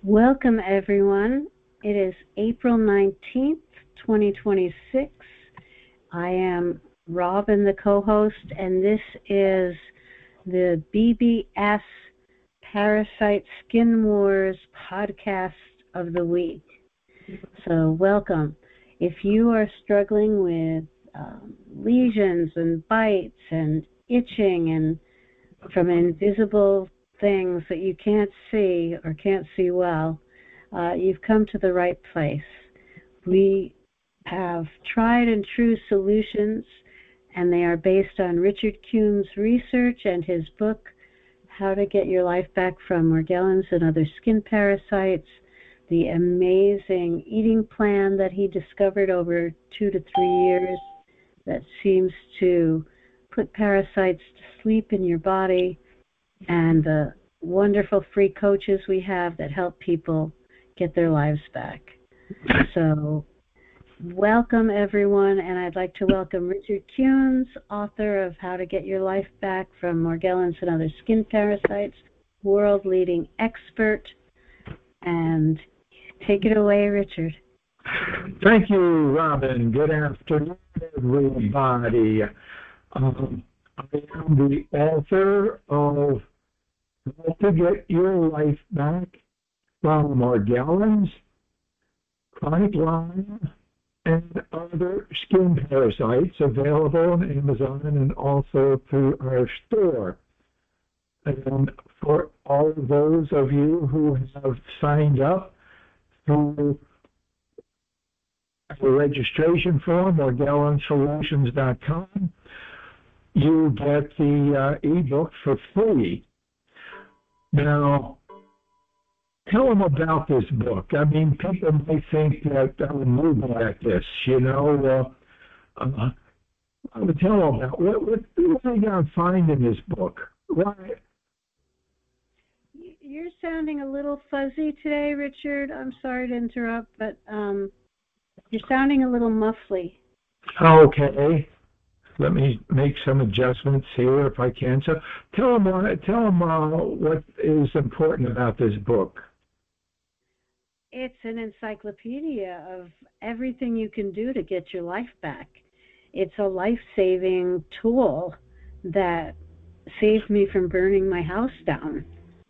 Welcome, everyone. It is April 19th, 2026. I am Robin, the co-host, and this is the BBS Parasite Skin Wars podcast of the week. So welcome. If you are struggling with lesions and bites and itching and from invisible things that you can't see or can't see well, you've come to the right place. We have tried and true solutions, and they are based on Richard Kuhn's research and his book, How to Get Your Life Back from Morgellons and Other Skin Parasites, the amazing eating plan that he discovered over 2 to 3 years that seems to put parasites to sleep in your body, and the wonderful free coaches we have that help people get their lives back. So welcome, everyone, and I'd like to welcome Richard Kuhn, author of How to Get Your Life Back from Morgellons and Other Skin Parasites, world-leading expert. And take it away, Richard. Thank you, Robin. Good afternoon, everybody. I am the author of How to Get Your Life Back from Morgellons, chronic Lyme, and other skin parasites, available on Amazon and also through our store. And for all of those of you who have signed up through the registration form, morgellonsolutions.com, you get the ebook for free. Now, tell them about this book. I mean, people may think that I'm a newbie at this, I would tell them about what are you going to find in this book? Why? You're sounding a little fuzzy today, Richard. I'm sorry to interrupt, but you're sounding a little muffly. Okay. Let me make some adjustments here if I can. So tell them what is important about this book. It's an encyclopedia of everything you can do to get your life back. It's a life-saving tool that saved me from burning my house down.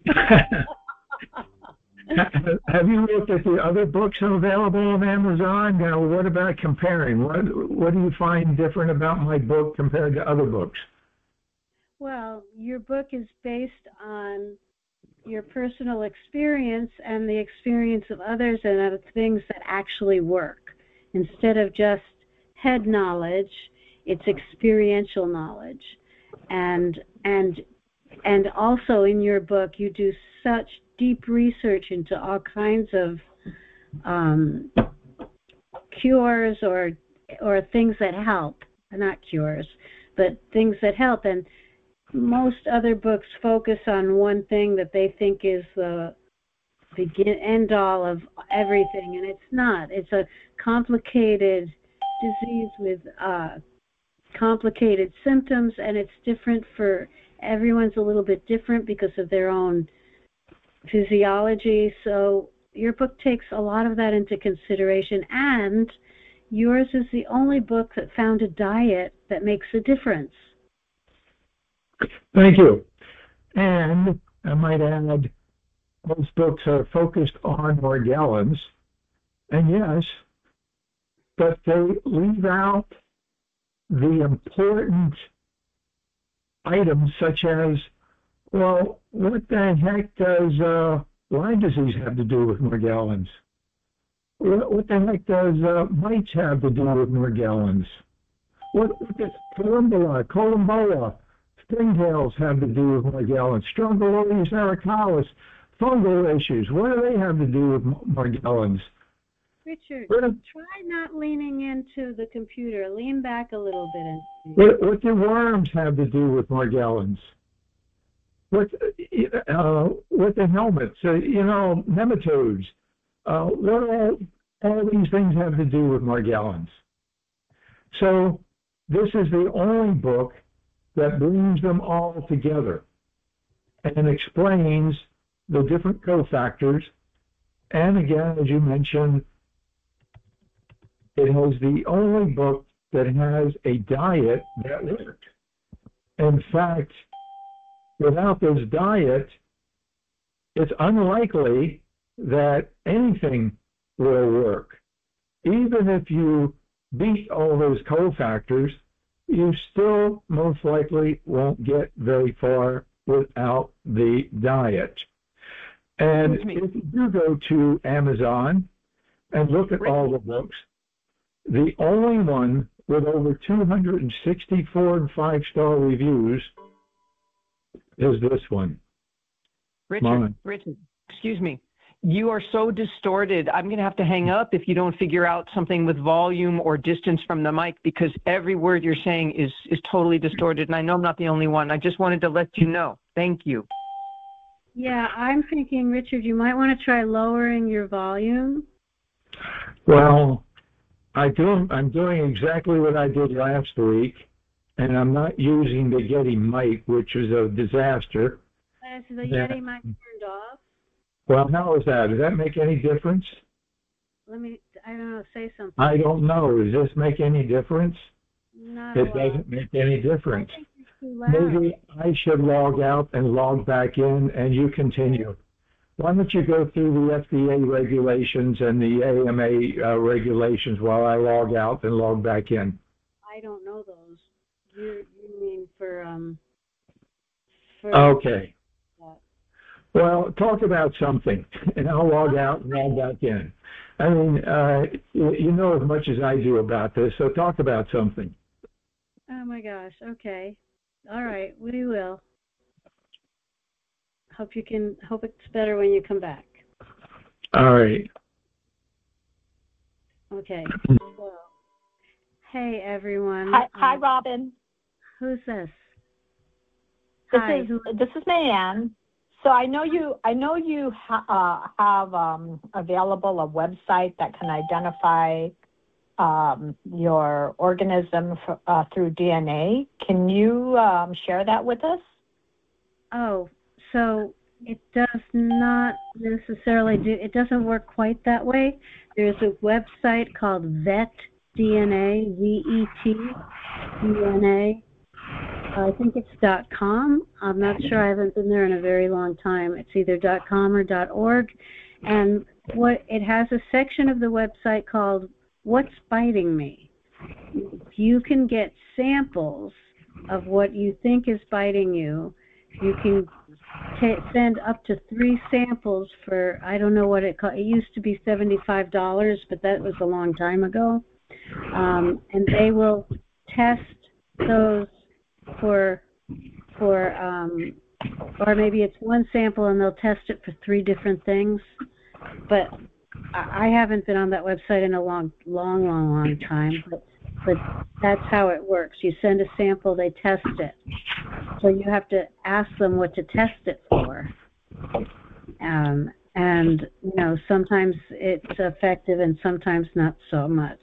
Have you looked at the other books available on Amazon? Now, what about comparing? What do you find different about my book compared to other books? Well, your book is based on your personal experience and the experience of others and other things that actually work. Instead of just head knowledge, it's experiential knowledge. And also in your book, you do such deep research into all kinds of cures or things that help. Not cures, but things that help. And most other books focus on one thing that they think is the end all of everything, and it's not. It's a complicated disease with complicated symptoms, and it's different for everyone's a little bit different because of their own physiology. So your book takes a lot of that into consideration, and yours is the only book that found a diet that makes a difference. Thank you. And I might add, most books are focused on Morgellons, and yes, but they leave out the important items such as, well, what the heck does Lyme disease have to do with Morgellons? What the heck does mites have to do with Morgellons? What does columbola, springtails have to do with Morgellons? Strongyloides ericalis, fungal issues, what do they have to do with Morgellons? Richard, try not leaning into the computer. Lean back a little bit. What do worms have to do with Morgellons? What the helmets? Nematodes. What all these things have to do with Morgellons? So this is the only book that brings them all together and explains the different cofactors And again, as you mentioned, it is the only book that has a diet that works. In fact, without this diet, it's unlikely that anything will work. Even if you beat all those cofactors, you still most likely won't get very far without the diet. And if you do go to Amazon and look at all the books, the only one with over 264 and 5-star reviews is this one. Richard, excuse me. You are so distorted. I'm going to have to hang up if you don't figure out something with volume or distance from the mic, because every word you're saying is totally distorted. And I know I'm not the only one. I just wanted to let you know. Thank you. Yeah, I'm thinking, Richard, you might want to try lowering your volume. Well, I'm doing exactly what I did last week, and I'm not using the Yeti mic, which is a disaster. Is the Yeti mic turned off? Well, how is that? Does that make any difference? I don't know, say something. I don't know. Does this make any difference? Not it doesn't make any difference. I think you're too loud. Maybe I should log out and log back in, and you continue. Why don't you go through the FDA regulations and the AMA regulations while I log out and log back in? I don't know those. You mean for okay. Well, talk about something, and I'll log out and log back in. I mean, you know as much as I do about this, so talk about something. Oh my gosh. Okay. All right. We will. Hope it's better when you come back. All right. Okay. So, hey everyone. Hi, Robin. Who's this? This is Mayanne. So I know you have available a website that can identify your organism through DNA. Can you share that with us? Oh, so it does not necessarily it doesn't work quite that way. There's a website called VetDNA, V-E-T, DNA. I think it's .com. I'm not sure. I haven't been there in a very long time. It's either .com or .org. And it has a section of the website called What's Biting Me? You can get samples of what you think is biting you. You can send up to 3 samples for, I don't know what it cost. It used to be $75, but that was a long time ago. And they will test those or maybe it's 1 sample and they'll test it for 3 different things. But I haven't been on that website in a long time. But that's how it works. You send a sample, they test it. So you have to ask them what to test it for. And you know, sometimes it's effective and sometimes not so much.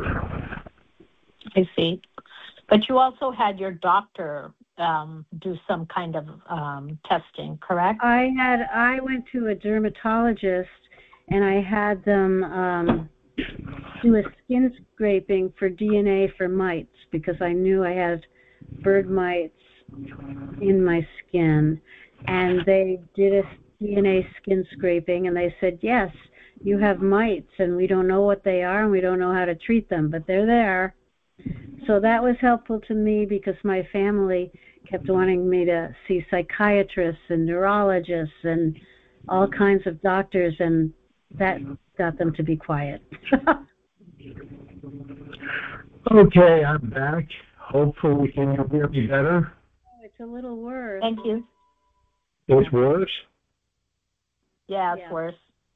I see. But you also had your doctor do some kind of testing, correct? I went to a dermatologist and I had them do a skin scraping for DNA for mites because I knew I had bird mites in my skin. And they did a DNA skin scraping and they said, yes, you have mites and we don't know what they are and we don't know how to treat them, but they're there. So that was helpful to me because my family kept wanting me to see psychiatrists and neurologists and all kinds of doctors, and that got them to be quiet. Okay, I'm back. Hopefully, can you hear me better? Oh, it's a little worse. Thank you. It's worse? Yeah, it's worse.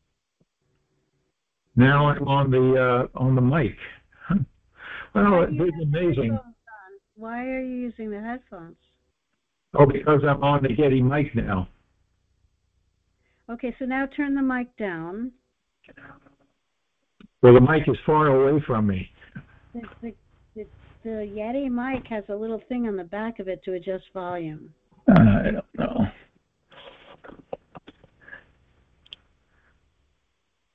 Now I'm on the mic. Well, it's amazing. Why are you using the headphones? Oh, because I'm on the Yeti mic now. Okay, so now turn the mic down. Well, the mic is far away from me. The Yeti mic has a little thing on the back of it to adjust volume. I don't know.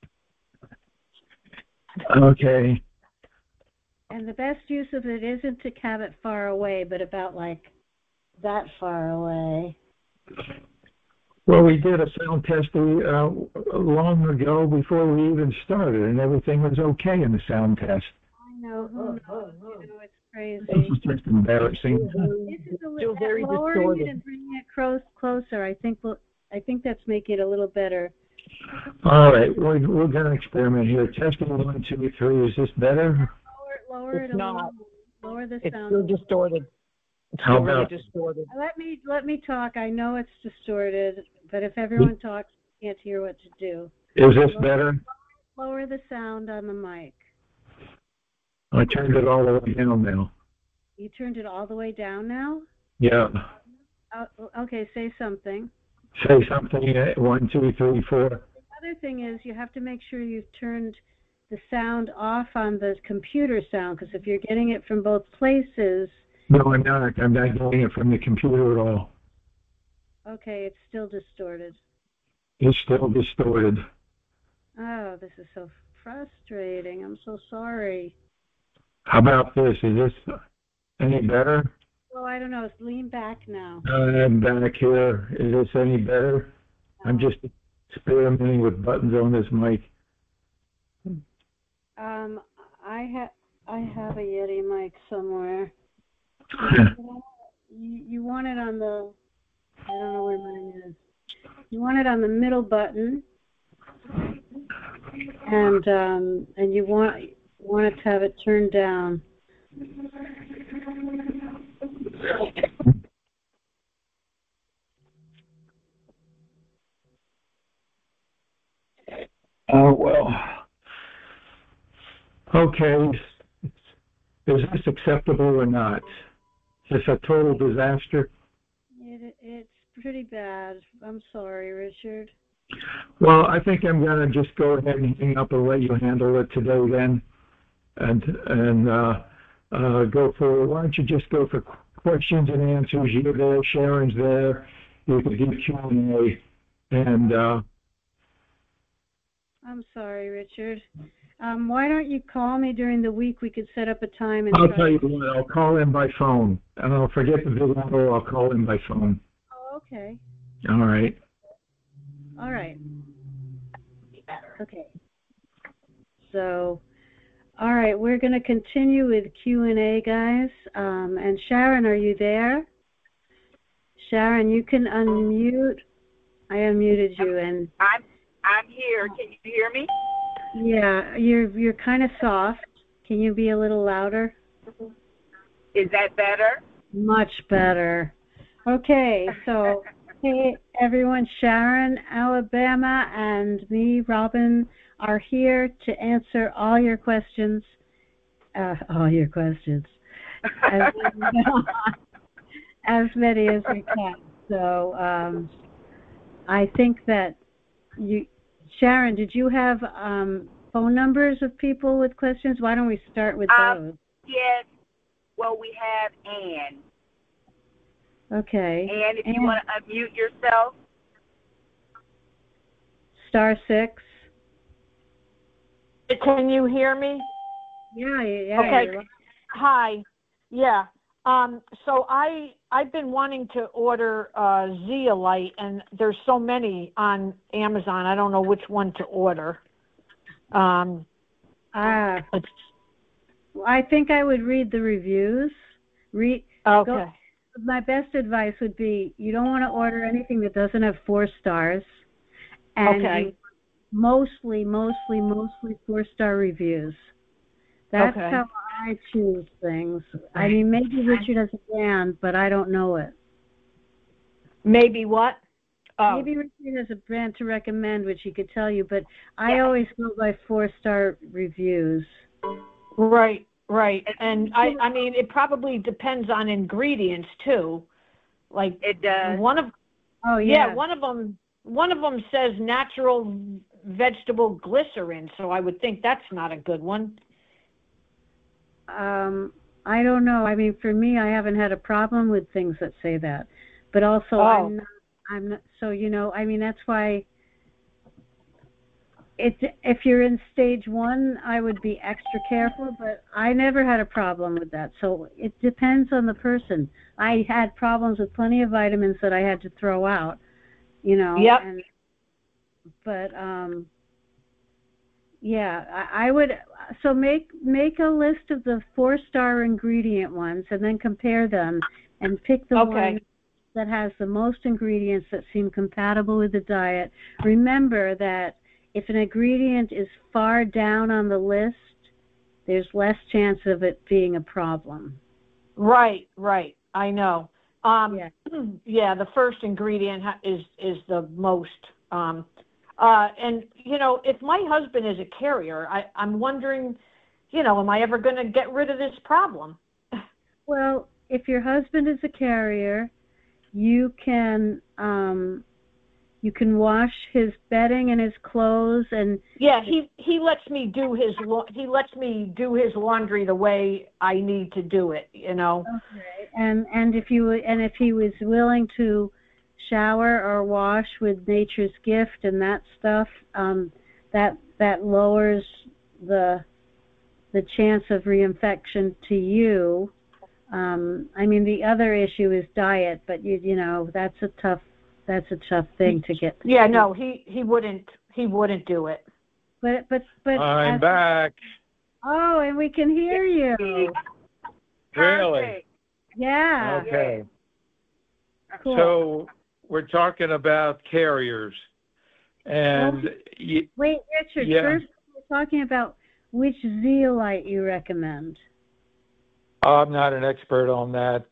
Okay. And the best use of it isn't to have it far away, but about like that far away. Well, we did a sound test long ago before we even started, and everything was okay in the sound test. I know, who knows? You know, it's crazy. This is just embarrassing. This is a little lowering it and bringing it closer. I think that's making it a little better. All right, we're going to experiment here. Testing 1, 2, 3. Is this better? Lower it a little. Lower the sound. It's still distorted. It's How still really about distorted. Let me talk. I know it's distorted, but if everyone talks, I can't hear what to do. Is this better? Lower the sound on the mic. I turned it all the way down now. You turned it all the way down now? Yeah. Okay, say something. Say something. 1, 2, 3, 4. The other thing is you have to make sure you've turned the sound off on the computer sound, because if you're getting it from both places... No, I'm not. I'm not getting it from the computer at all. Okay, it's still distorted. It's still distorted. Oh, this is so frustrating. I'm so sorry. How about this? Is this any better? Well, I don't know. Lean back now. I'm back here. Is this any better? I'm just experimenting with buttons on this mic. I have a Yeti mic somewhere. You want it on the, I don't know where mine is. You want it on the middle button, and you want it to have it turned down. Oh, well. Okay. Is this acceptable or not? Is this a total disaster? It's pretty bad. I'm sorry, Richard. Well, I think I'm going to just go ahead and hang up and let you handle it today then, and go for, why don't you just go for questions and answers. You're there, Sharon's there, you can do Q&A, and I'm sorry, Richard. Why don't you call me during the week? We could set up a time and I'll tell you what, I'll call in by phone. And I'll forget the video, I'll call in by phone. Oh, okay. All right. All right. Okay. So, all right, we're going to continue with Q&A, guys. And Sharon, are you there? Sharon, you can unmute. I unmuted you, and I'm here. Can you hear me? Yeah, you're kind of soft. Can you be a little louder? Is that better? Much better. Okay, so hey everyone, Sharon, Alabama, and me, Robin, are here to answer all your questions. As many as we can. So I think that Sharon, did you have phone numbers of people with questions? Why don't we start with those? Yes. Well, we have Ann. Okay. Ann, if you want to unmute yourself. *6. Can you hear me? Yeah. Okay. Hi. Yeah. So I've been wanting to order Zeolite, and there's so many on Amazon. I don't know which one to order. I think I would read the reviews. Okay. My best advice would be you don't want to order anything that doesn't have 4 stars. And okay. Mostly 4-star reviews. That's how I choose things. I mean, maybe Richard has a brand, but I don't know it. Maybe what? Oh. Maybe Richard has a brand to recommend, which he could tell you, but I always go by 4-star reviews. Right. And I mean, it probably depends on ingredients too. Like it does. One of them says natural vegetable glycerin, so I would think that's not a good one. I don't know. I mean, for me, I haven't had a problem with things that say that, but also I'm not. So I mean, that's why if you're in stage 1, I would be extra careful, but I never had a problem with that. So it depends on the person. I had problems with plenty of vitamins that I had to throw out, Yep. But yeah, I would, so make a list of the 4-star ingredient ones and then compare them and pick the one that has the most ingredients that seem compatible with the diet. Remember that if an ingredient is far down on the list, there's less chance of it being a problem. Right. I know. Yeah. Yeah, the first ingredient is the most. And, if my husband is a carrier, I'm wondering, am I ever going to get rid of this problem? Well, if your husband is a carrier, you can wash his bedding and his clothes, and yeah, he lets me do his laundry the way I need to do it. Okay. And if he was willing to shower or wash with Nature's Gift and that stuff, that lowers the chance of reinfection to you. I mean, the other issue is diet, but that's a tough thing to get. Yeah, no, he wouldn't do it. But I'm back. Oh, and we can hear you. Really? Yeah. Okay. Cool. So we're talking about carriers, and wait, Richard. Yeah. First, we're talking about which zeolite you recommend. I'm not an expert on that.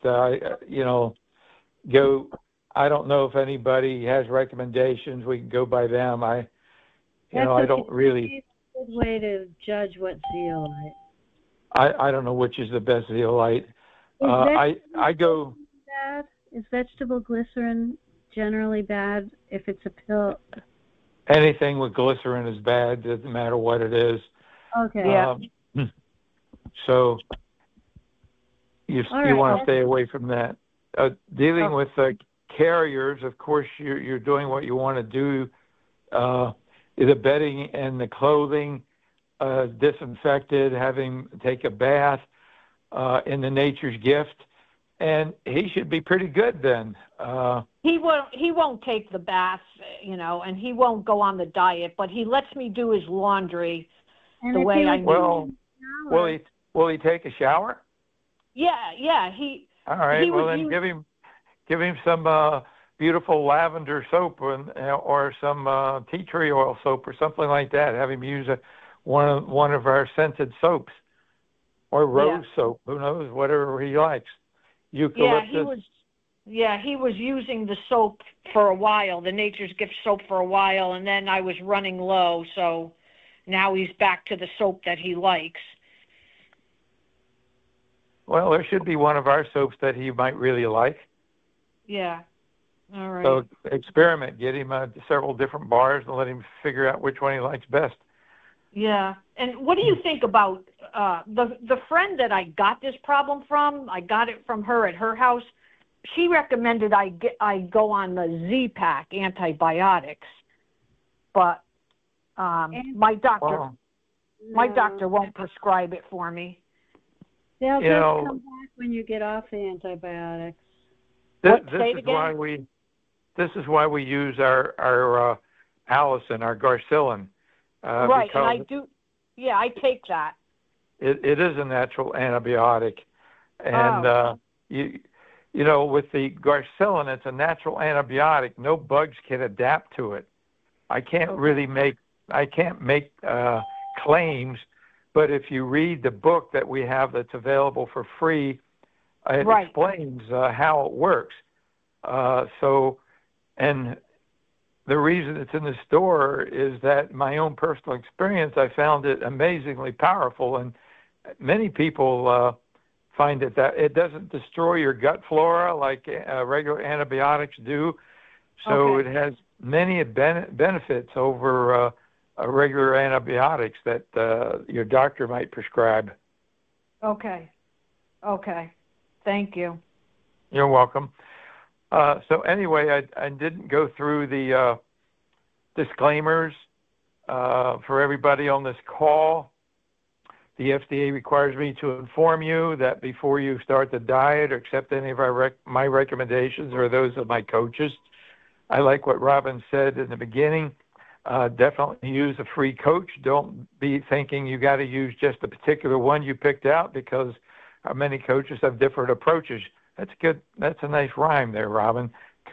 I don't know if anybody has recommendations. We can go by them. I don't really. That's a good way to judge what zeolite. I don't know which is the best zeolite. I go. Bad? Is vegetable glycerin generally bad if it's a pill? Anything with glycerin is bad. Doesn't matter what it is. Okay. Yeah. So you want to stay away from that. Dealing with carriers, of course, you're doing what you want to do. The bedding and the clothing disinfected, take a bath in the Nature's Gift, and he should be pretty good then. He won't take the bath, and he won't go on the diet, but he lets me do his laundry the way I need. Well, will he take a shower? Yeah. All right. Well, then give him some beautiful lavender soap or some tea tree oil soap or something like that. Have him use one of our scented soaps or rose soap. Who knows? Whatever he likes. Eucalyptus. He was using the soap for a while, the Nature's Gift soap for a while, and then I was running low, so now he's back to the soap that he likes. Well, there should be one of our soaps that he might really like. Yeah. All right. So experiment. Get him several different bars and let him figure out which one he likes best. Yeah. And what do you think about the friend that I got this problem from? I got it from her at her house. She recommended I go on the Z-Pak antibiotics, but my doctor won't prescribe it for me. They'll just come back when you get off the antibiotics. This is why we use our Allicin, our Garcilin. Right, and I do. Yeah, I take that. It is a natural antibiotic, and with the Garcilin, it's a natural antibiotic. No bugs can adapt to it. I can't make claims, but if you read the book that we have that's available for free, it explains how it works. And the reason it's in the store is that my own personal experience, I found it amazingly powerful, and many people find that it doesn't destroy your gut flora like regular antibiotics do. So it has many benefits over regular antibiotics that your doctor might prescribe. Okay. Thank you. You're welcome. So anyway, I didn't go through the disclaimers for everybody on this call. The FDA requires me to inform you that before you start the diet or accept any of my recommendations or those of my coaches, I like what Robin said in the beginning. Definitely use a free coach. Don't be thinking you got to use just the particular one you picked out, because many coaches have different approaches. That's good. That's a nice rhyme there, Robin.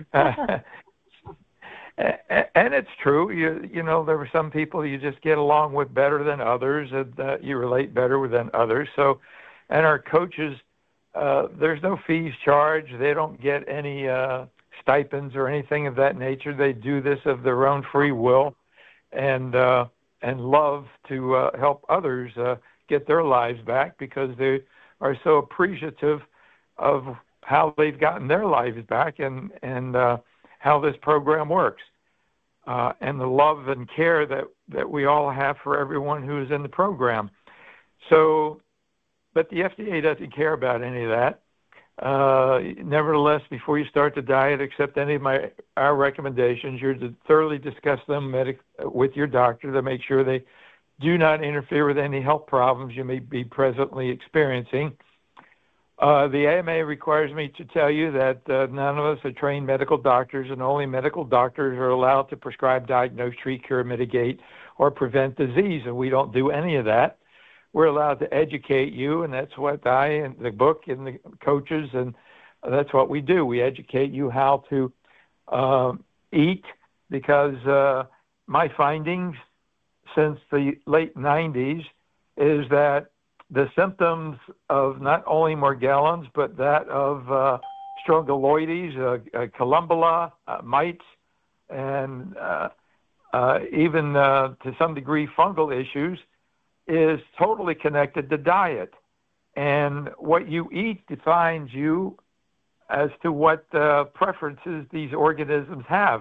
And it's true. You know, there are some people you just get along with better than others, and you relate better with than others. So, and our coaches, there's no fees charged. They don't get any stipends or anything of that nature. They do this of their own free will, and love to help others get their lives back, because they are so appreciative of how they've gotten their lives back, and how this program works, and the love and care that we all have for everyone who is in the program. So, but the FDA doesn't care about any of that. Nevertheless, before you start the diet, accept any of our recommendations. You're to thoroughly discuss them with your doctor to make sure they do not interfere with any health problems you may be presently experiencing. The AMA requires me to tell you that none of us are trained medical doctors, and only medical doctors are allowed to prescribe, diagnose, treat, cure, mitigate, or prevent disease, and we don't do any of that. We're allowed to educate you, and that's what I and the book and the coaches, and that's what we do. We educate you how to eat, because my findings since the late 90s is that the symptoms of not only Morgellons, but that of Strongyloides, Columbella, mites, and even to some degree fungal issues, is totally connected to diet. And what you eat defines you as to what preferences these organisms have.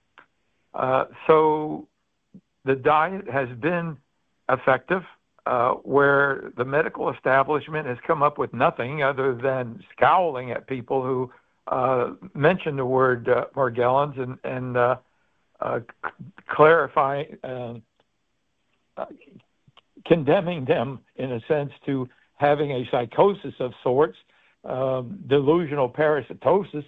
So the diet has been effective, where the medical establishment has come up with nothing other than scowling at people who mention the word Morgellons and condemning them, in a sense, to having a psychosis of sorts, delusional parasitosis.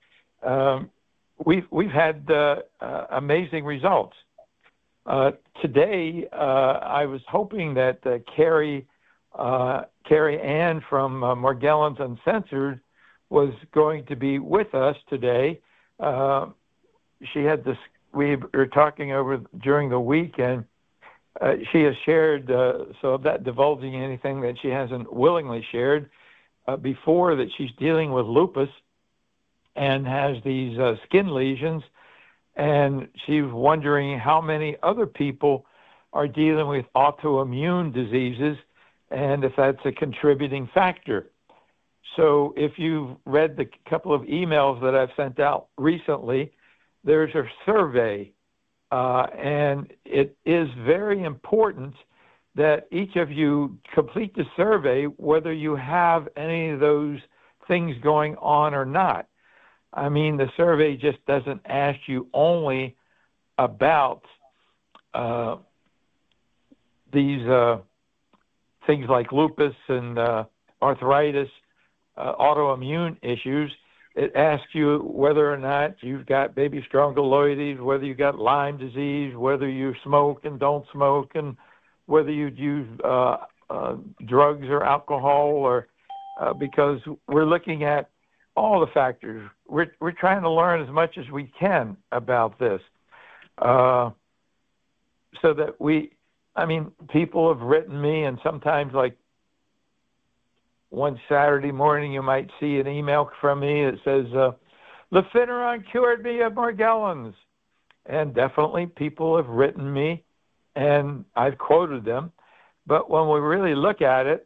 We've had amazing results. Today, I was hoping that Carrie Ann from Morgellons Uncensored was going to be with us today. She had this. We were talking over during the week, and she has shared. So I'm not divulging anything that she hasn't willingly shared before, that she's dealing with lupus and has these skin lesions. And she's wondering how many other people are dealing with autoimmune diseases, and if that's a contributing factor. So if you've read the couple of emails that I've sent out recently, there's a survey, and it is very important that each of you complete the survey, whether you have any of those things going on or not. I mean, the survey just doesn't ask you only about these things like lupus and arthritis, autoimmune issues. It asks you whether or not you've got baby strongyloides, whether you've got Lyme disease, whether you smoke and don't smoke, and whether you use drugs or alcohol, or because we're looking at all the factors. We're trying to learn as much as we can about this, so that people have written me, and sometimes, like one Saturday morning, you might see an email from me that says, Lefiniran cured me of Morgellons. And definitely people have written me, and I've quoted them. But when we really look at it,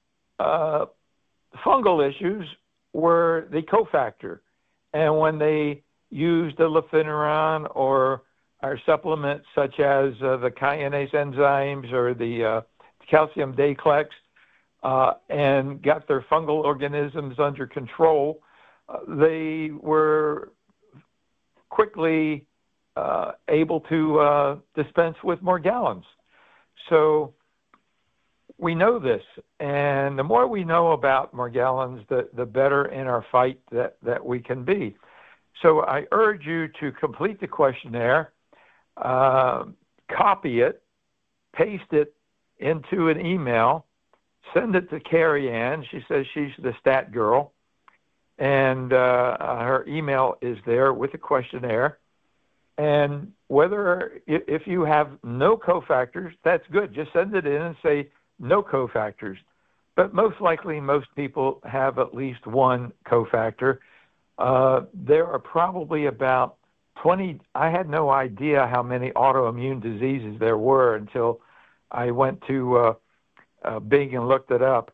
fungal issues were the cofactor. And when they used the Lefiniran or our supplements such as the kinase enzymes or the calcium Dayclex, and got their fungal organisms under control, they were quickly able to dispense with Morgellons. So we know this, and the more we know about Morgellons, the better in our fight that we can be. So I urge you to complete the questionnaire, copy it, paste it into an email, send it to Carrie Ann. She says she's the stat girl, and her email is there with the questionnaire. And if you have no cofactors, that's good. Just send it in and say no cofactors. But most likely, most people have at least one cofactor. There are probably about 20. I had no idea how many autoimmune diseases there were until I went to Bing and looked it up.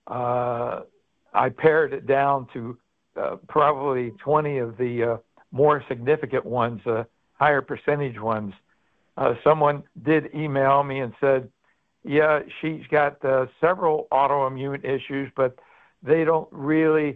I pared it down to probably 20 of the more significant ones, higher percentage ones. Someone did email me and said, yeah, she's got several autoimmune issues, but they don't really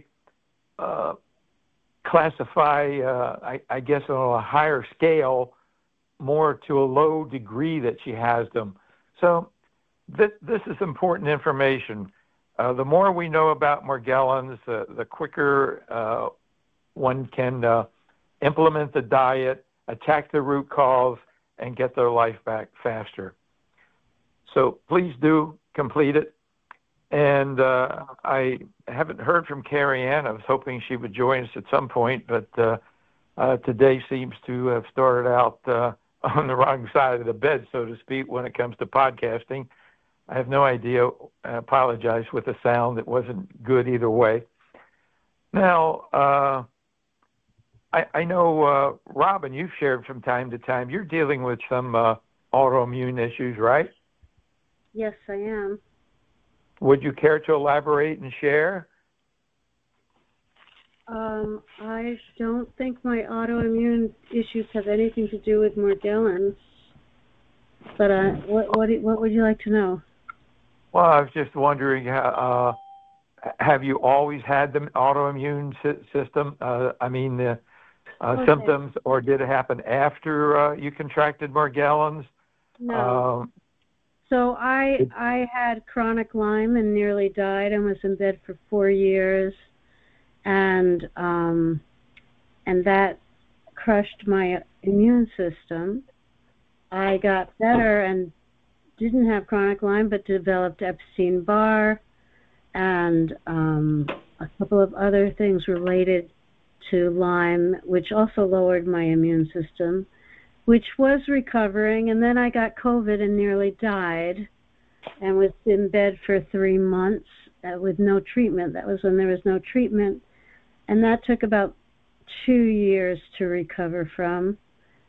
classify, I guess, on a higher scale, more to a low degree that she has them. So this is important information. The more we know about Morgellons, the quicker one can implement the diet, attack the root cause, and get their life back faster. So please do complete it. And I haven't heard from Carrie Ann. I was hoping she would join us at some point, but today seems to have started out on the wrong side of the bed, so to speak, when it comes to podcasting. I have no idea. I apologize with the sound. It wasn't good either way. Now, I know, Robin, you've shared from time to time, you're dealing with some autoimmune issues, right? Yes, I am. Would you care to elaborate and share? I don't think my autoimmune issues have anything to do with Morgellons. But what would you like to know? Well, I was just wondering, have you always had the autoimmune system? Symptoms, or did it happen after you contracted Morgellons? No. So I had chronic Lyme and nearly died and was in bed for 4 years, and that crushed my immune system. I got better and didn't have chronic Lyme, but developed Epstein-Barr and a couple of other things related to Lyme, which also lowered my immune system, which was recovering. And then I got COVID and nearly died and was in bed for 3 months with no treatment. That was when there was no treatment. And that took about 2 years to recover from.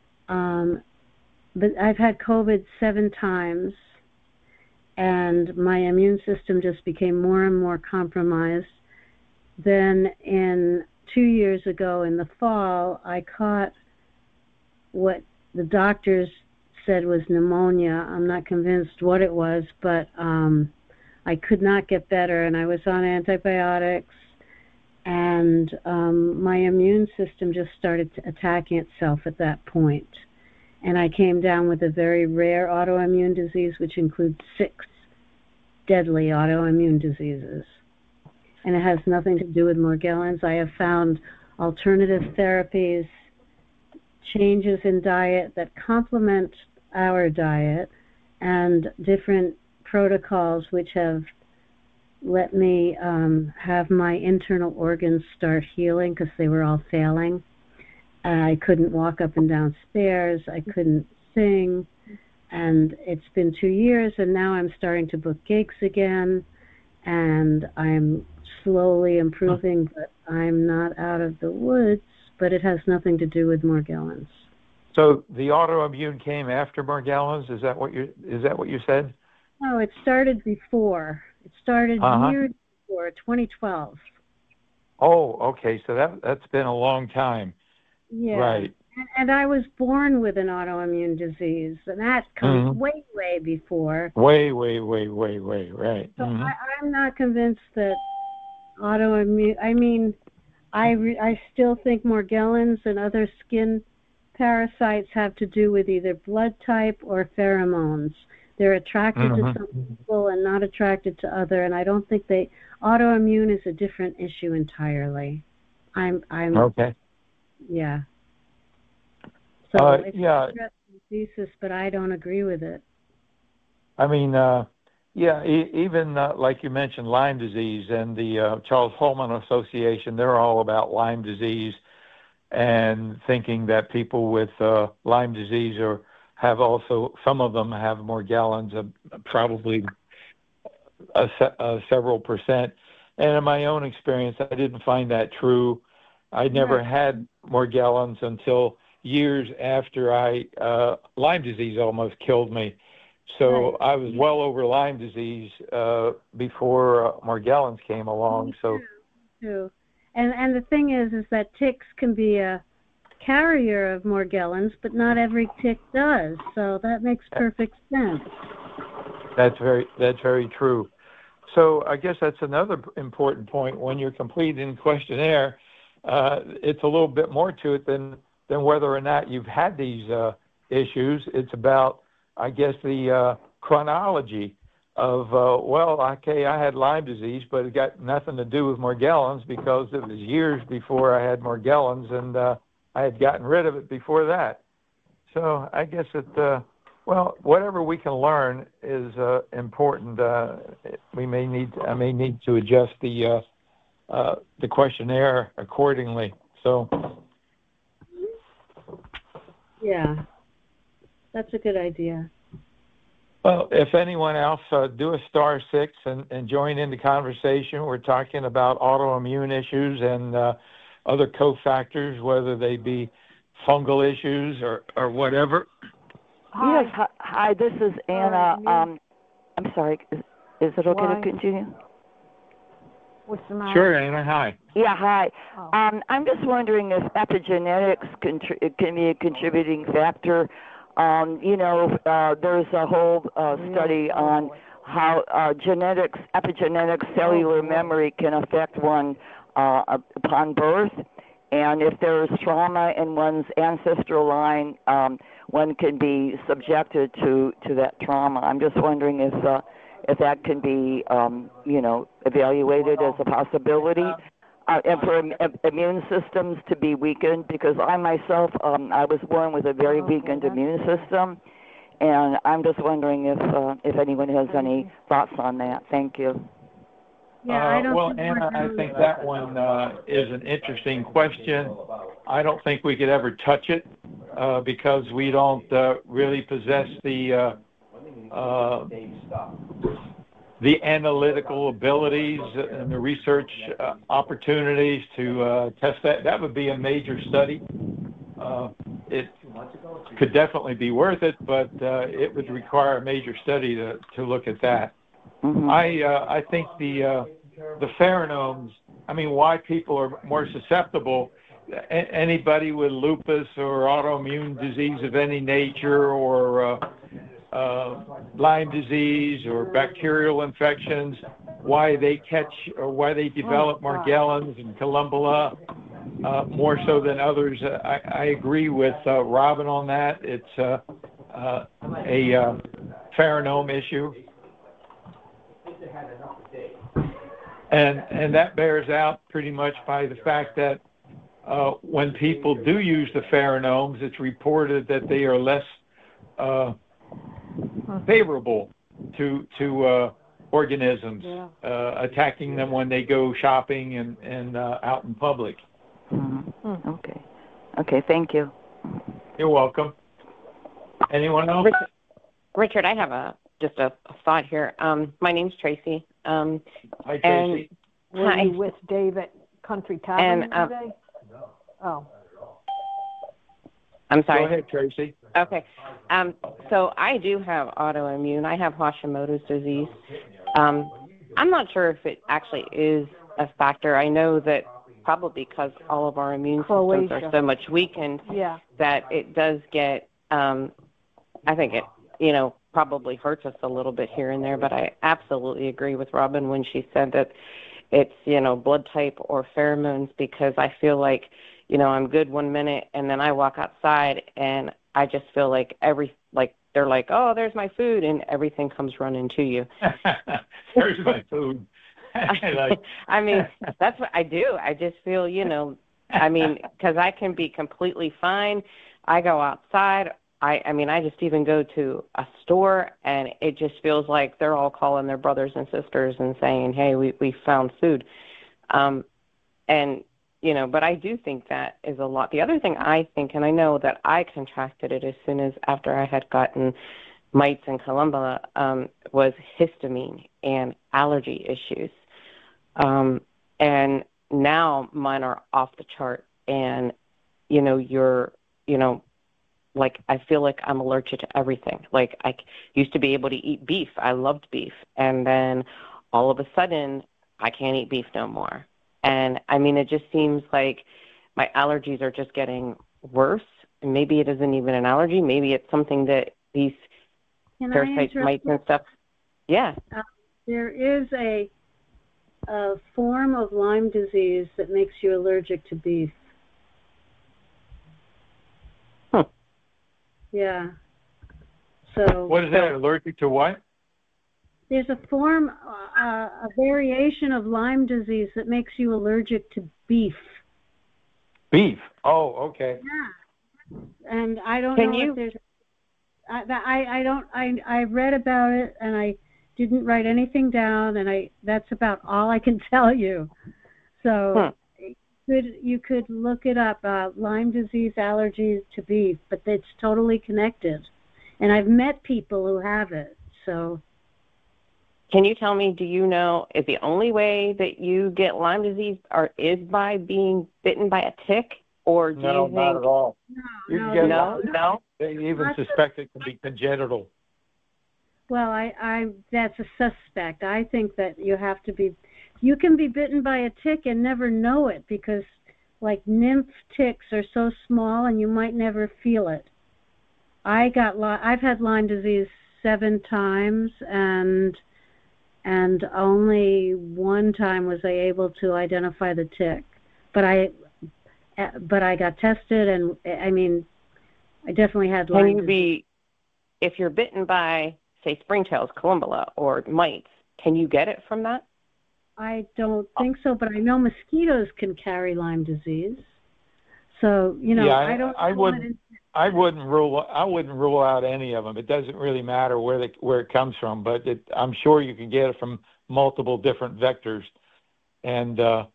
But I've had COVID 7 times, and my immune system just became more and more compromised. Then 2 years ago in the fall, I caught what the doctors said was pneumonia. I'm not convinced what it was, but I could not get better, and I was on antibiotics, and my immune system just started attacking itself at that point. And I came down with a very rare autoimmune disease, which includes 6 deadly autoimmune diseases. And it has nothing to do with Morgellons. I have found alternative therapies, changes in diet that complement our diet, and different protocols which have let me have my internal organs start healing because they were all failing. I couldn't walk up and down stairs. I couldn't sing. And it's been 2 years, and now I'm starting to book gigs again, and I'm slowly improving, but I'm not out of the woods, but it has nothing to do with Morgellons. So the autoimmune came after Morgellons? Is that what you said? No, it started before. It started years before, 2012. Oh, okay. So that's been a long time. Yeah. Right. And I was born with an autoimmune disease, and that comes way, way before. Way, right. So I'm not convinced that autoimmune, I still think Morgellons and other skin parasites have to do with either blood type or pheromones. They're attracted to some people and not attracted to other, and I don't think autoimmune is a different issue entirely. I'm okay. Yeah. So it's yeah. an interesting thesis, but I don't agree with it. I mean, even like you mentioned, Lyme disease and the Charles Holman Association, they're all about Lyme disease and thinking that people with Lyme disease have also, some of them have Morgellons, probably several percent. And in my own experience, I didn't find that true. I never had Morgellons until years after Lyme disease almost killed me. So I was well over Lyme disease before Morgellons came along. So, too. And the thing is that ticks can be a carrier of Morgellons, but not every tick does. So that makes perfect sense. That's very true. So I guess that's another important point. When you're completing the questionnaire, it's a little bit more to it than whether or not you've had these issues. It's about, I guess, the chronology of, I had Lyme disease, but it got nothing to do with Morgellons because it was years before I had Morgellons, and I had gotten rid of it before that. So I guess whatever we can learn is important. I may need to adjust the questionnaire accordingly. So. Yeah, that's a good idea. Well, if anyone else, do a *6 and join in the conversation. We're talking about autoimmune issues and other cofactors, whether they be fungal issues or whatever. Hi. Yes, hi, this is Anna. I'm sorry, is it okay to continue? What's the matter? Sure, Anna, hi. Yeah, hi. Oh. I'm just wondering if epigenetics can be a contributing factor. There's a whole study on how epigenetics, cellular memory can affect one upon birth. And if there's trauma in one's ancestral line, one can be subjected to that trauma. I'm just wondering if that can be, evaluated as a possibility. And for immune systems to be weakened, because I myself, I was born with a very weakened immune system, and I'm just wondering if anyone has any thoughts on that. Thank you. Yeah, Anna, I think that one is an interesting question. I don't think we could ever touch it because we don't really possess the analytical abilities and the research opportunities to test that. That would be a major study. It could definitely be worth it, but it would require a major study to look at that. Mm-hmm. I think the pheromones, why people are more susceptible, anybody with lupus or autoimmune disease of any nature or Lyme disease or bacterial infections, why they catch or why they develop Morgellons and Columbella more so than others. I agree with Robin on that. It's a pheromone issue. And that bears out pretty much by the fact that when people do use the pheromones, it's reported that they are less favorable to organisms attacking them when they go shopping and out in public. Mm-hmm. Okay, thank you. You're welcome. Anyone else? Richard, I have just a thought here. My name's Tracy. Hi, Tracy. Were you with Dave at Country Tavern today? No. Oh. I'm sorry. Go ahead, Tracy. Okay. So I do have autoimmune. I have Hashimoto's disease. I'm not sure if it actually is a factor. I know that probably because all of our immune systems are so much weakened that it does get, I think it, probably hurts us a little bit here and there. But I absolutely agree with Robin when she said that it's, blood type or pheromones, because I feel like, I'm good 1 minute, and then I walk outside, and I just feel like they're like, oh, there's my food, and everything comes running to you. There's my food. I mean, that's what I do. I just feel, because I can be completely fine. I go outside. I just even go to a store, and it just feels like they're all calling their brothers and sisters and saying, hey, we found food. But I do think that is a lot. The other thing I think, and I know that I contracted it as soon as after I had gotten mites and columella, was histamine and allergy issues. And now mine are off the chart. And, I feel like I'm allergic to everything. Like I used to be able to eat beef. I loved beef. And then all of a sudden I can't eat beef no more. And it just seems like my allergies are just getting worse. And maybe it isn't even an allergy. Maybe it's something that these parasites, mites and stuff. Yeah. There is a form of Lyme disease that makes you allergic to beef. Yeah. So. What is that? Allergic to what? There's a form, a variation of Lyme disease that makes you allergic to beef. Beef. Oh, okay. Yeah. And I don't know if there's. I read about it, and I didn't write anything down, and that's about all I can tell you. So you could look it up, Lyme disease allergies to beef, but it's totally connected. And I've met people who have it, so. Can you tell me, do you know, is the only way that you get Lyme disease is by being bitten by a tick? Or do you think... not at all. No? They even suspect it can be congenital. Well, that's a suspect. I think that you can be bitten by a tick and never know it because, like, nymph ticks are so small and you might never feel it. I've had Lyme disease 7 times, and only 1 time was I able to identify the tick. But I got tested, and I definitely had Lyme disease. If you're bitten by, say, springtails, columella, or mites, can you get it from that? I don't think so, but I know mosquitoes can carry Lyme disease. So, I wouldn't rule out any of them. It doesn't really matter where it comes from, but I'm sure you can get it from multiple different vectors. And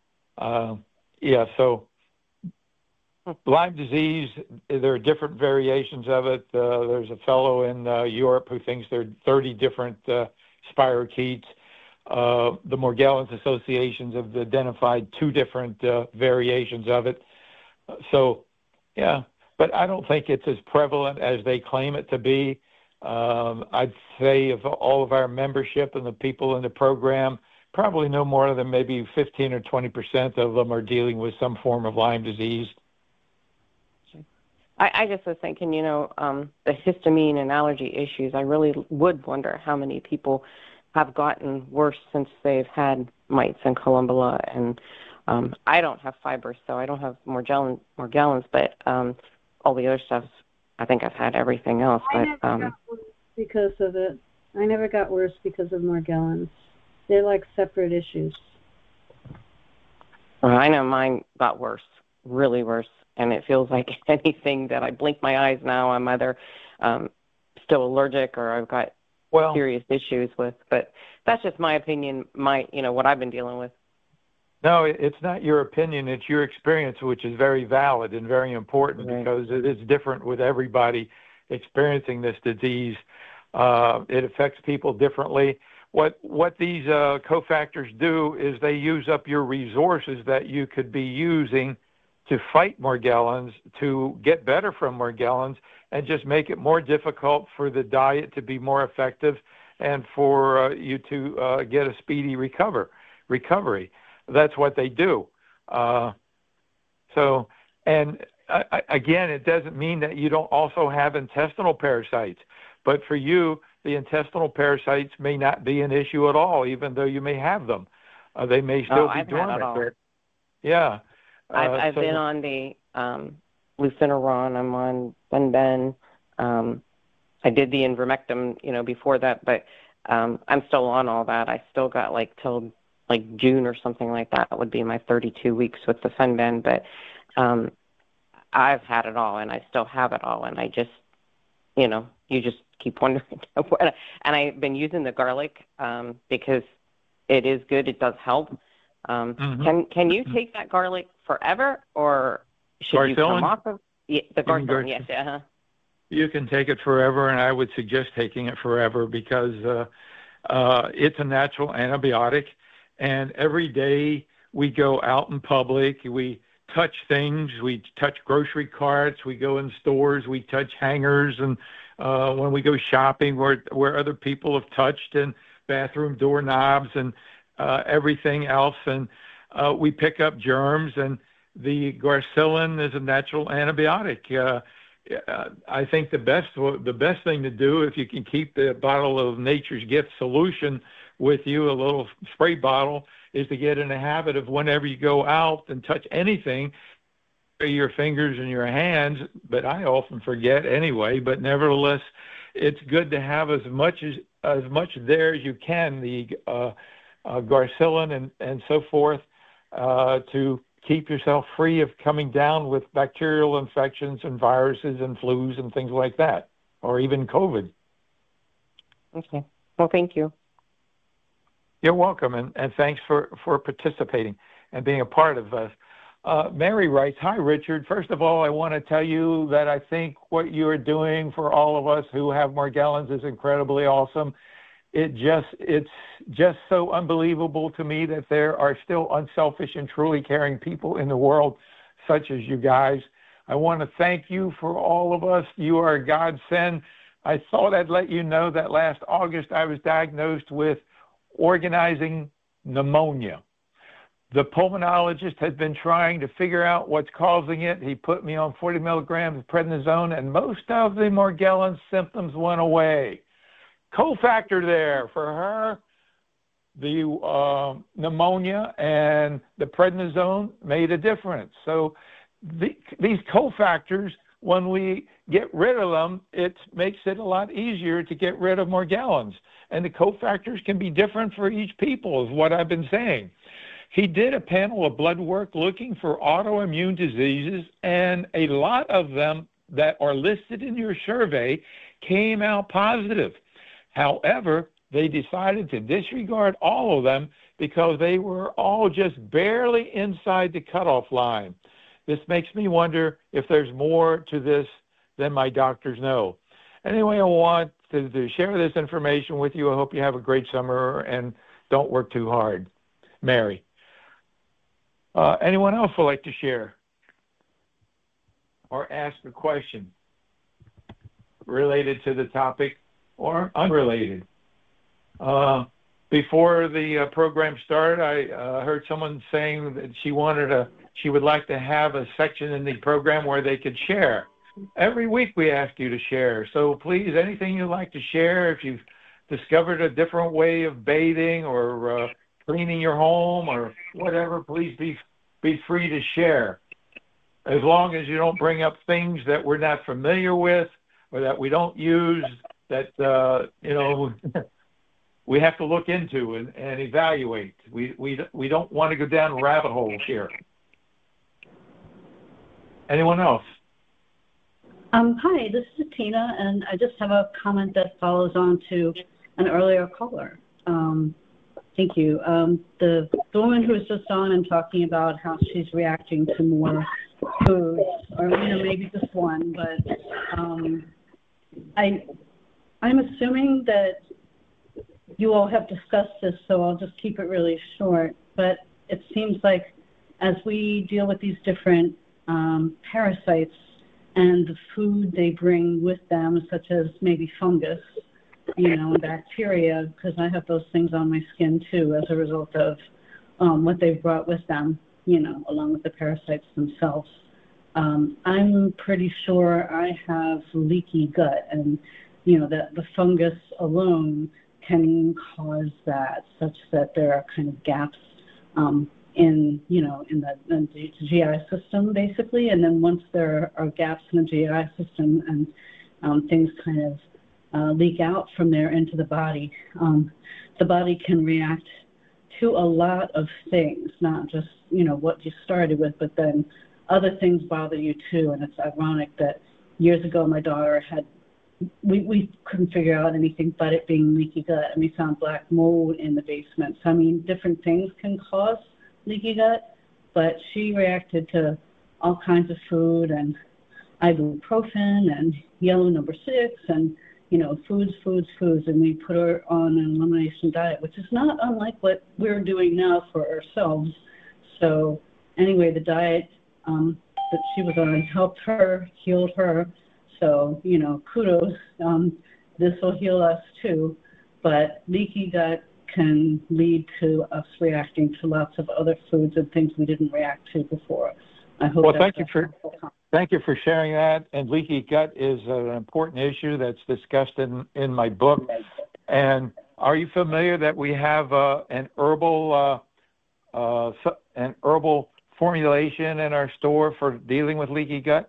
so Lyme disease, there are different variations of it. There's a fellow in Europe who thinks there are 30 different spirochetes. The Morgellons associations have identified 2 different variations of it. But I don't think it's as prevalent as they claim it to be. I'd say of all of our membership and the people in the program, probably no more than maybe 15 or 20% of them are dealing with some form of Lyme disease. I just was thinking, the histamine and allergy issues, I really would wonder how many people have gotten worse since they've had mites and columella. And I don't have fibers, so I don't have Morgellons, but all the other stuff, I think I've had everything else. I never got worse because of it. I never got worse because of Morgellons. They're like separate issues. Well, I know mine got worse, really worse. And it feels like anything that I blink my eyes now, I'm either still allergic or I've got serious issues with. But that's just my opinion, what I've been dealing with. No, it's not your opinion. It's your experience, which is very valid and very important because it is different with everybody experiencing this disease. It affects people differently. What these cofactors do is they use up your resources that you could be using to fight Morgellons, to get better from Morgellons, and just make it more difficult for the diet to be more effective and for you to get a speedy recovery. That's what they do. Again, it doesn't mean that you don't also have intestinal parasites. But for you, the intestinal parasites may not be an issue at all, even though you may have them. They may still be dormant. Yeah. I've been on the Fluocinolone. I'm on Fen-Ben. I did the Ivermectin, before that, but I'm still on all that. I still got till June or something like that. That would be my 32 weeks with the Fen-Ben, but I've had it all, and I still have it all, and I just, you just keep wondering. And I've been using the garlic because it is good. It does help. Can you take that garlic forever, or should you come off of the Garcilin? Yes, uh-huh. You can take it forever, and I would suggest taking it forever because it's a natural antibiotic. And every day we go out in public, we touch things, we touch grocery carts, we go in stores, we touch hangers, and when we go shopping where other people have touched, and bathroom doorknobs and everything else, and we pick up germs, and the Garcilin is a natural antibiotic. I think the best thing to do, if you can keep the bottle of Nature's Gift solution with you, a little spray bottle, is to get in the habit of whenever you go out and touch anything, your fingers and your hands, but I often forget anyway, but nevertheless, it's good to have as much there as you can, the Garcilin and so forth, to keep yourself free of coming down with bacterial infections and viruses and flus and things like that, or even COVID. Okay. Well, thank you. You're welcome, and thanks for participating and being a part of us. Mary writes, "Hi, Richard. First of all, I want to tell you that I think what you're doing for all of us who have Morgellons is incredibly awesome. It's just so unbelievable to me that there are still unselfish and truly caring people in the world such as you guys. I want to thank you for all of us. You are a godsend. I thought I'd let you know that last August I was diagnosed with organizing pneumonia. The pulmonologist had been trying to figure out what's causing it. He put me on 40 milligrams of prednisone, and most of the Morgellons symptoms went away. Cofactor there for her, the pneumonia and the prednisone made a difference. So these cofactors, when we get rid of them, it makes it a lot easier to get rid of Morgellons. And the cofactors can be different for each people, is what I've been saying. He did a panel of blood work looking for autoimmune diseases, and a lot of them that are listed in your survey came out positive. However, they decided to disregard all of them because they were all just barely inside the cutoff line. This makes me wonder if there's more to this than my doctors know. Anyway, I want to share this information with you. I hope you have a great summer and don't work too hard. Mary. Anyone else would like to share or ask a question related to the topic or unrelated? Before the program started, I heard someone saying that she would like to have a section in the program where they could share. Every week we ask you to share. So please, anything you'd like to share, if you've discovered a different way of bathing or cleaning your home or whatever, please be free to share. As long as you don't bring up things that we're not familiar with or that we don't use, that we have to look into and evaluate. We don't want to go down rabbit holes here. Anyone else? Hi, this is Tina, and I just have a comment that follows on to an earlier caller. Thank you. The woman who was just on and talking about how she's reacting to more foods, or maybe just one, but I'm assuming that you all have discussed this, so I'll just keep it really short. But it seems like as we deal with these different parasites and the food they bring with them, such as maybe fungus, and bacteria, because I have those things on my skin too as a result of what they've brought with them, along with the parasites themselves. I'm pretty sure I have leaky gut, and that the fungus alone can cause that, such that there are kind of gaps in the GI system basically. And then once there are gaps in the GI system and things kind of leak out from there into the body can react to a lot of things, not just what you started with, but then other things bother you too. And it's ironic that years ago my daughter had, we couldn't figure out anything but it being leaky gut, and we found black mold in the basement. So I mean, different things can cause leaky gut, but she reacted to all kinds of food and ibuprofen and yellow number 6 and foods, and we put her on an elimination diet, which is not unlike what we're doing now for ourselves. So anyway, the diet that she was on helped her, healed her. So, kudos. This will heal us too. But leaky gut can lead to us reacting to lots of other foods and things we didn't react to before. I hope. Well, thank you for sharing that. And leaky gut is an important issue that's discussed in my book. And are you familiar that we have an herbal formulation in our store for dealing with leaky gut?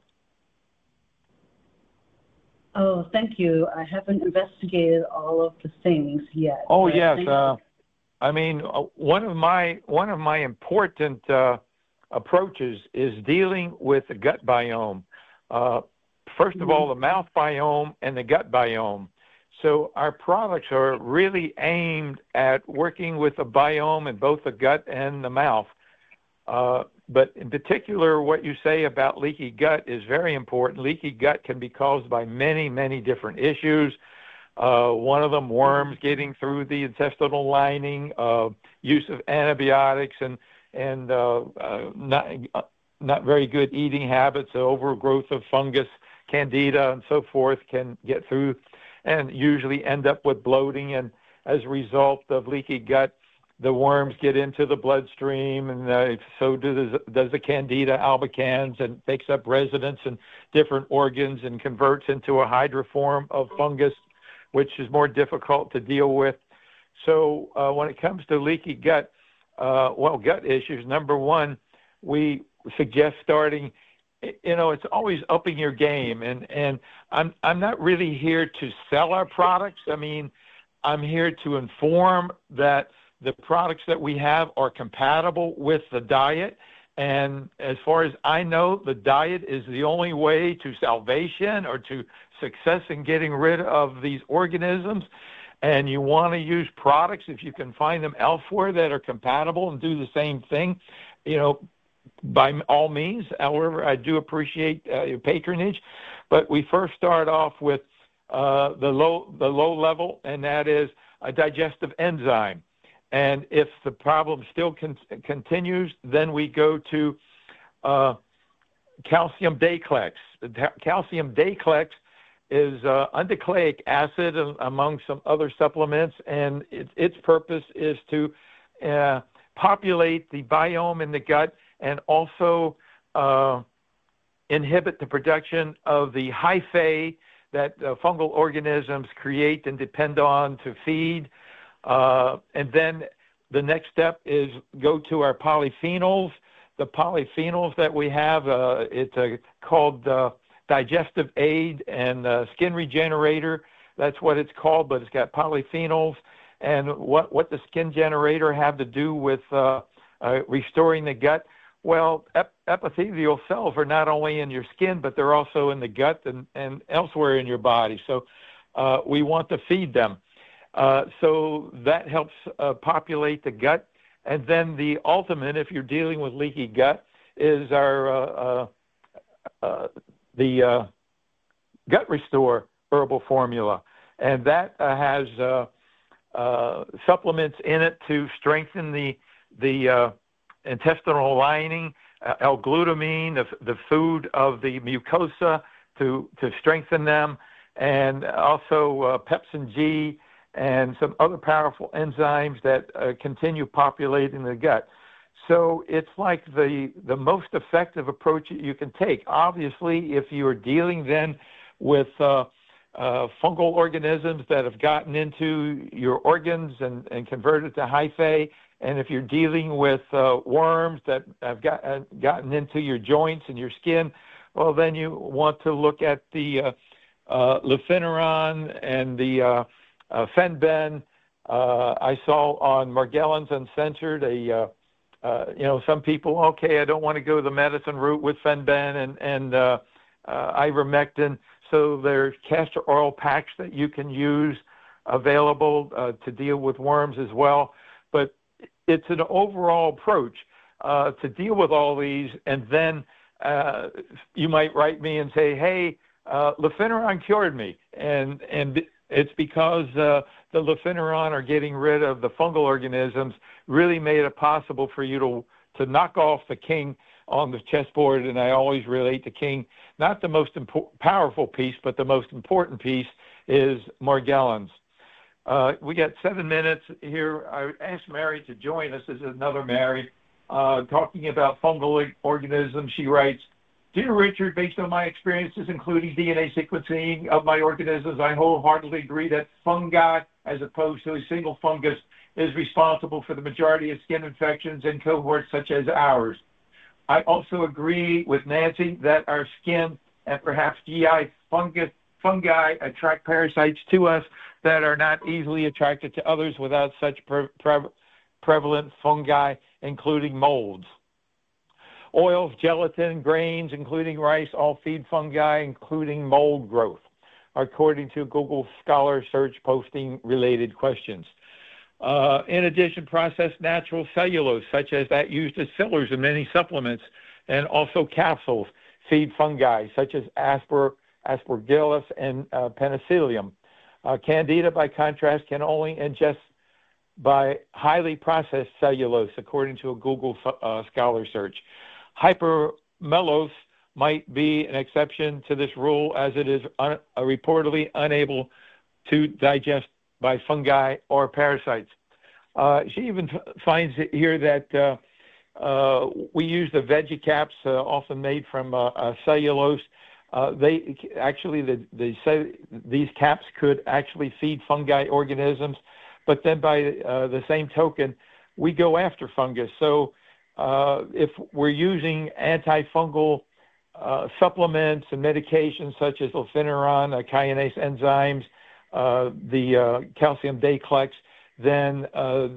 Oh, thank you. I haven't investigated all of the things yet. Oh, yes. I mean, one of my important approaches is dealing with the gut biome. First of all, the mouth biome and the gut biome. So our products are really aimed at working with the biome in both the gut and the mouth. But in particular, what you say about leaky gut is very important. Leaky gut can be caused by many, many different issues. One of them, worms getting through the intestinal lining, use of antibiotics, and not very good eating habits, overgrowth of fungus, candida, and so forth can get through and usually end up with bloating. And as a result of leaky gut, the worms get into the bloodstream, and so does the Candida albicans, and takes up residence in different organs and converts into a hydroform of fungus, which is more difficult to deal with. So when it comes to leaky gut, gut issues, number one, we suggest starting, it's always upping your game. And I'm not really here to sell our products. I mean, I'm here to inform that the products that we have are compatible with the diet. And as far as I know, the diet is the only way to salvation or to success in getting rid of these organisms. And you want to use products, if you can find them elsewhere that are compatible and do the same thing, by all means. However, I do appreciate your patronage. But we first start off with the low level, and that is a digestive enzyme. And if the problem still continues, then we go to calcium Daclex. Calcium Daclex is undeicleic acid among some other supplements, and its purpose is to populate the biome in the gut and also inhibit the production of the hyphae that fungal organisms create and depend on to feed. And then the next step is go to our polyphenols. The polyphenols that we have, it's called Digestive Aid and Skin Regenerator. That's what it's called, but it's got polyphenols. And what the Skin Generator have to do with restoring the gut? Well, epithelial cells are not only in your skin, but they're also in the gut and elsewhere in your body. So we want to feed them. So that helps populate the gut. And then the ultimate, if you're dealing with leaky gut, is our the Gut Restore herbal formula. And that has supplements in it to strengthen the intestinal lining, L-glutamine, the food of the mucosa to strengthen them, and also Pepsin G, and some other powerful enzymes that continue populating the gut. So it's like the most effective approach that you can take. Obviously, if you are dealing then with fungal organisms that have gotten into your organs and converted to hyphae. And if you're dealing with worms that have gotten into your joints and your skin, well, then you want to look at the Lefiniron and the Fen-Ben. I saw on Morgellons Uncensored some people, okay, I don't want to go the medicine route with Fen-Ben and ivermectin. So there's castor oil packs that you can use available to deal with worms as well. But it's an overall approach to deal with all these. And then you might write me and say, hey, Lefiniron cured me. And it's because the Lefiniron are getting rid of the fungal organisms really made it possible for you to knock off the king on the chessboard. And I always relate to king, not the most powerful piece, but the most important piece is Morgellons. We got 7 minutes here. I asked Mary to join us. This is another Mary talking about fungal organisms. She writes, Dear Richard, based on my experiences, including DNA sequencing of my organisms, I wholeheartedly agree that fungi, as opposed to a single fungus, is responsible for the majority of skin infections in cohorts such as ours. I also agree with Nancy that our skin and perhaps GI fungi attract parasites to us that are not easily attracted to others without such prevalent fungi, including molds. Oils, gelatin, grains, including rice, all feed fungi, including mold growth, according to Google Scholar search posting related questions. In addition, processed natural cellulose, such as that used as fillers in many supplements, and also capsules, feed fungi, such as Aspergillus and Penicillium. Candida, by contrast, can only ingest by highly processed cellulose, according to a Google Scholar search. Hypermellose might be an exception to this rule, as it is reportedly unable to digest by fungi or parasites. She even finds here that we use the veggie caps, often made from cellulose. They say these caps could actually feed fungi organisms, but then by the same token, we go after fungus. So if we're using antifungal supplements and medications such as Lefiniron, kinase enzymes, the calcium Daclex, then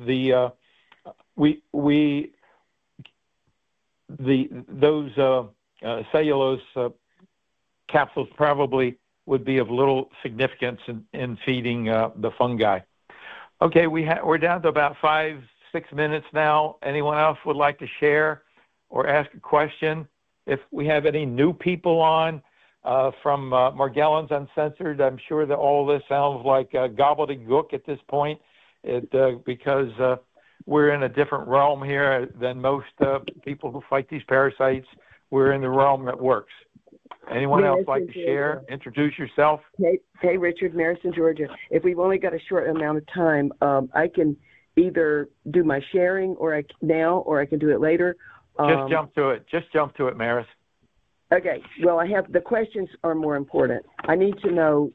those cellulose capsules probably would be of little significance in feeding the fungi. Okay, we're down to about 5-6 minutes now. Anyone else would like to share or ask a question? If we have any new people on from Morgellons Uncensored, I'm sure that all this sounds like gobbledygook at this point, because we're in a different realm here than most people who fight these parasites. We're in the realm that works. Anyone else like to share? Introduce yourself. Hey, Richard, Marison, Georgia. If we've only got a short amount of time, I can either do my sharing or I can do it later. Just jump to it, Maris. Okay. Well, the questions are more important. I need to know.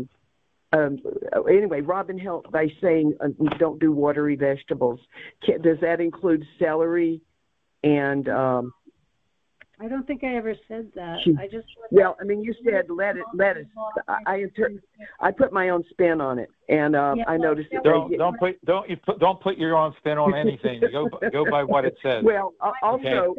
Anyway, Robin helped by saying don't do watery vegetables. Does that include celery and? I don't think I ever said that. You said lettuce. I put my own spin on it, and I noticed that. Don't put your own spin on anything. Go by what it says. Well, also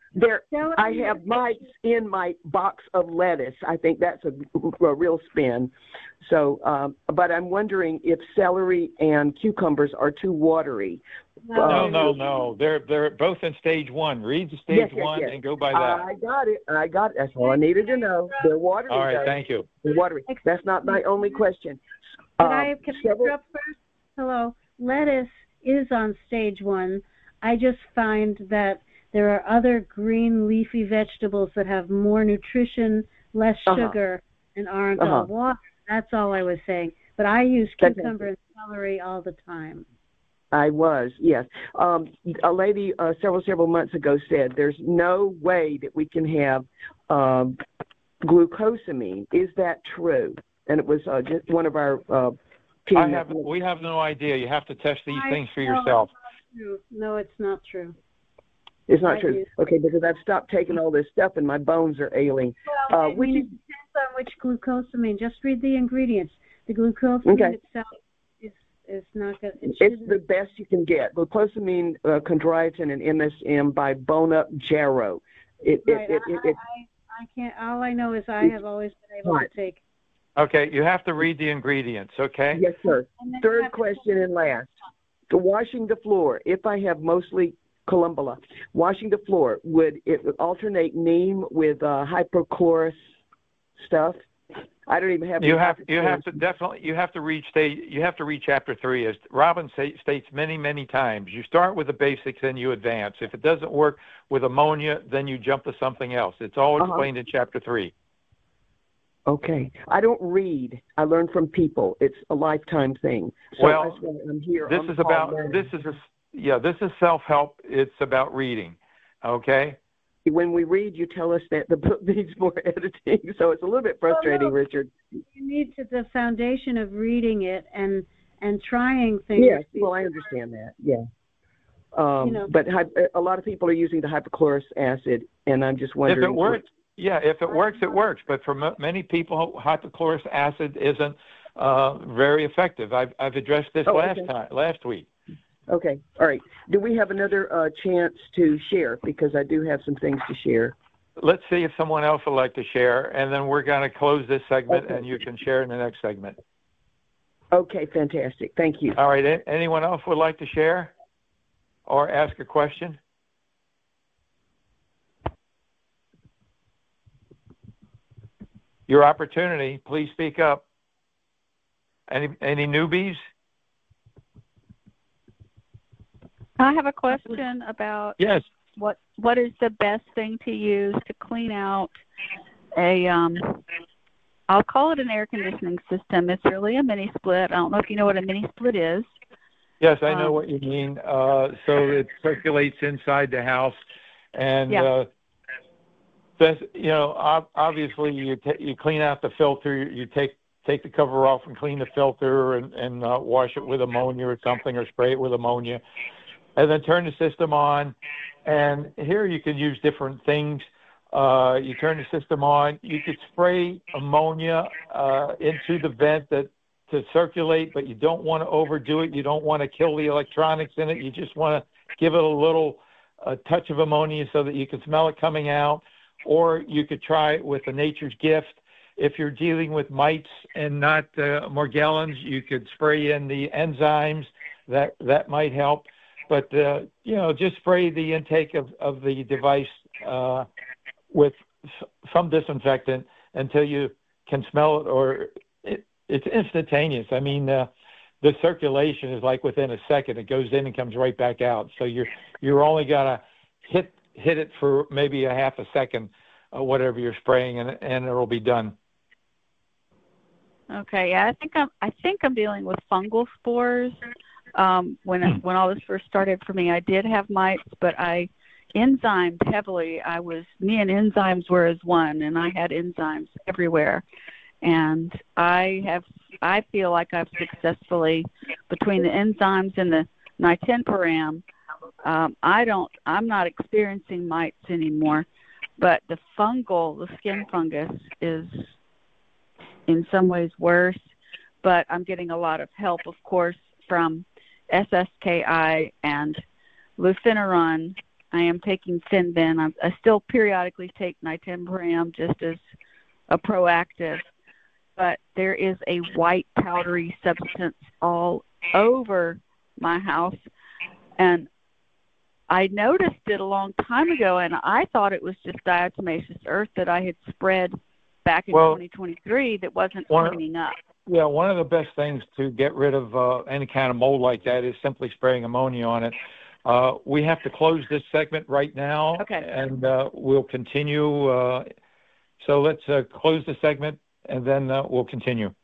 I have mites in my box of lettuce. I think that's a real spin. So, but I'm wondering if celery and cucumbers are too watery. No. They're both in stage 1. Read the stage 1 and go by that. I got it. That's all I needed to know. They're watery. All right, thank you. They're watery. That's not my only question. Can I interrupt first? Hello. Lettuce is on stage 1. I just find that there are other green leafy vegetables that have more nutrition, less sugar, and aren't all water. That's all I was saying. But I use cucumber and celery all the time. I was, yes. A lady several months ago said there's no way that we can have glucosamine. Is that true? and it was just one of our team. We have no idea. You have to test these things for yourself. No, it's not true. It's not true. Okay, because I've stopped taking all this stuff and my bones are ailing. Well, it depends on which glucosamine. Just read the ingredients. The glucosamine itself is not good. It's the best you can get. Glucosamine, chondroitin, and MSM by Bone Up Jarrow. I can't. All I know is I have always been able to take. Okay, you have to read the ingredients. Okay. Yes, sir. Third question and last. To washing the floor, if I have mostly columbella, washing the floor, would it alternate neem with hypochlorous stuff? I don't even have. You have to read chapter 3, as Robin states many times. You start with the basics, then you advance. If it doesn't work with ammonia, then you jump to something else. It's all explained in chapter 3. Okay. I don't read. I learn from people. It's a lifetime thing. So that's why I'm here. This is self-help. It's about reading. Okay? When we read, you tell us that the book needs more editing, so it's a little bit frustrating, Richard. You need the foundation of reading it and trying things. Yes, well, I understand that. Yeah. But a lot of people are using the hypochlorous acid, and I'm just wondering. If it works, if it works, it works. But for many people, hypochlorous acid isn't very effective. I've addressed this last week. Okay. All right. Do we have another chance to share? Because I do have some things to share. Let's see if someone else would like to share, and then we're going to close this segment, and you can share in the next segment. Okay. Fantastic. Thank you. All right. Anyone else would like to share or ask a question? Your opportunity. Please speak up. Any newbies? I have a question about what is the best thing to use to clean out I'll call it an air conditioning system. It's really a mini split. I don't know if you know what a mini split is. Yes, I know what you mean. So it circulates inside the house, and obviously you clean out the filter. You take the cover off and clean the filter, and wash it with ammonia or something, or spray it with ammonia. And then turn the system on, and here you can use different things. You turn the system on. You could spray ammonia into the vent to circulate, but you don't want to overdo it. You don't want to kill the electronics in it. You just want to give it a little touch of ammonia so that you can smell it coming out. Or you could try it with a Nature's Gift. If you're dealing with mites and not Morgellons, you could spray in the enzymes. That might help. But, just spray the intake of the device with some disinfectant until you can smell it, or it's instantaneous. I mean, the circulation is like within a second. It goes in and comes right back out. So you're only got to hit it for maybe a half a second, whatever you're spraying, and it'll be done. Okay, yeah, I think I'm dealing with fungal spores. When all this first started for me, I did have mites, but I enzymed heavily. Me and enzymes were as one, and I had enzymes everywhere. And I feel like I've successfully, between the enzymes and the nitenparam, I'm not experiencing mites anymore. But the skin fungus is in some ways worse. But I'm getting a lot of help, of course, from SSKI and Lufeneron. I am taking Finben. I still periodically take nitenparam just as a proactive, but there is a white powdery substance all over my house, and I noticed it a long time ago, and I thought it was just diatomaceous earth that I had spread back in 2023 that wasn't cleaning up. Yeah, one of the best things to get rid of any kind of mold like that is simply spraying ammonia on it. We have to close this segment right now, and we'll continue. So let's close the segment, and then we'll continue.